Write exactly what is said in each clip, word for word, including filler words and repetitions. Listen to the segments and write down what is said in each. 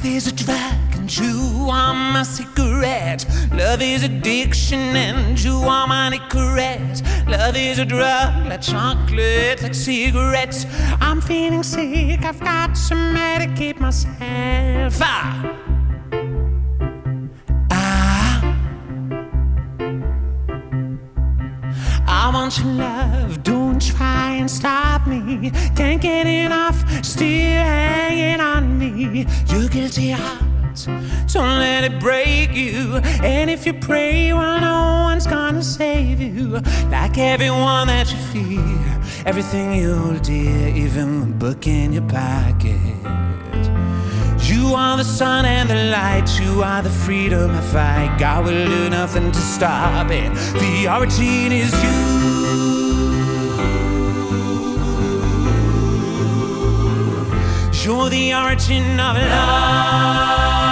is a drug and you are my cigarette. Love is addiction and you are my Nicorette. Love is a drug like chocolate, like cigarettes. I'm feeling sick, I've got to medicate myself. Ah. I want your love, don't try and stop me. Can't get enough, still hanging on me. Your guilty heart, don't let it break you. And if you pray, well, no one's gonna save you. Like everyone that you fear, everything you hold dear, even the book in your pocket. You are the sun and the light, you are the freedom I fight. God will do nothing to stop it. The origin is you. You're the origin of love.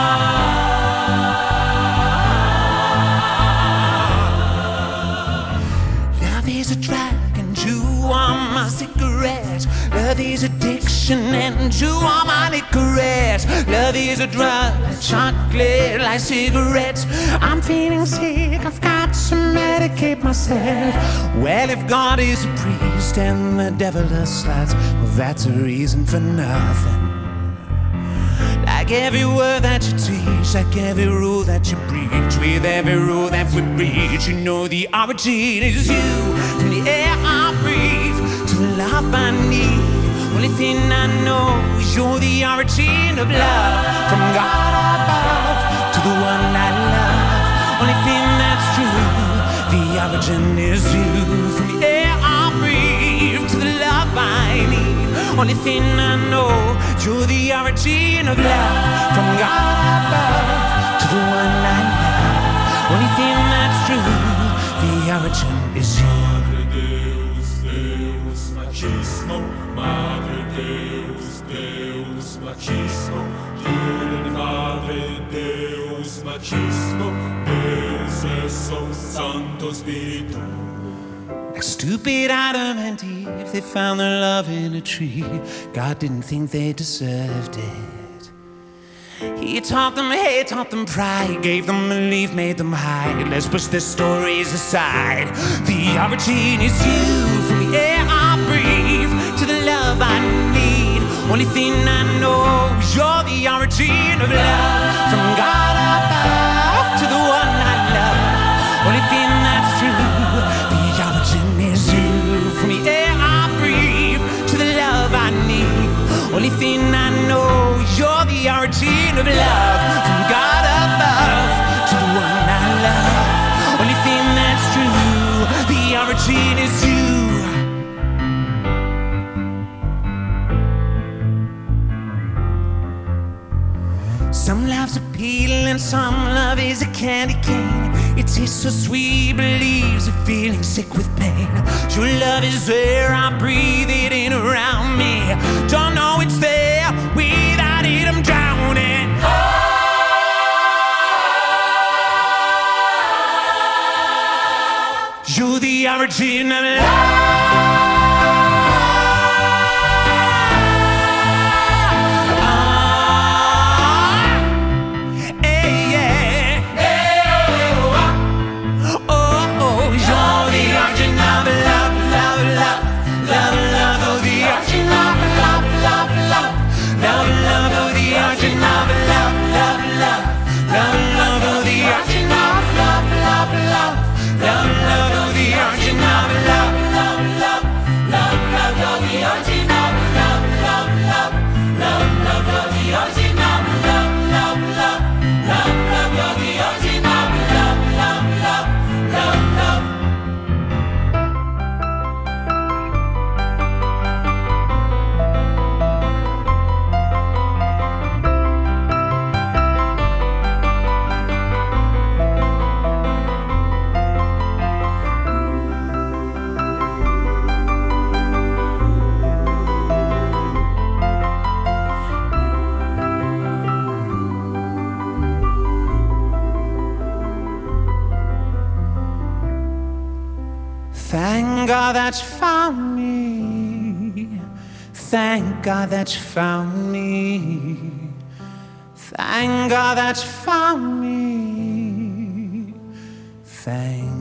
Love is a drug and you are my cigarette. Love is addiction and you are my Nicorette. Love is a drug, like chocolate, like cigarettes. I'm feeling sick, I've got to medicate myself. Well, if God is a priest and the devil a slut, well, that's a reason for nothing. Like every word that you teach, like every rule that you preach, with every rule that we reach, you know the origin is you. From the air I breathe to the love I need. Only thing I know is you're the origin of love. From God above to the one I love. Only thing that's true, the origin is you. From the air I breathe to the love I need. Only thing I know, you're the origin of love. From God above to the one I love. Only thing that's true, the origin is you. Machismo, Madre Deus, Deus machismo, Dios Padre Deus machismo, Deus es o Santo Espíritu. Like stupid Adam and Eve, they found their love in a tree. God didn't think they deserved it. He taught them hate, taught them pride, gave them belief, made them hide. Let's push their stories aside. The origin is you. From the air I breathe to the love I need. Only thing I know is you're the origin of love. From God above to the one I love. Only thing that's true, the origin is you. From the air I breathe to the love I need. Only thing I know is you're the origin of love. From God above to the one I love. Only thing that's true, the origin is you. Some love's a peel and some love is a candy cane. It tastes so sweet, but leaves you feeling sick with pain. Your love is there, I breathe it in around me. Don't know it's there, without it I'm drowning. You're the origin of love. Thank God that you found me. Thank God that you found me. Thank God that you found me. Thank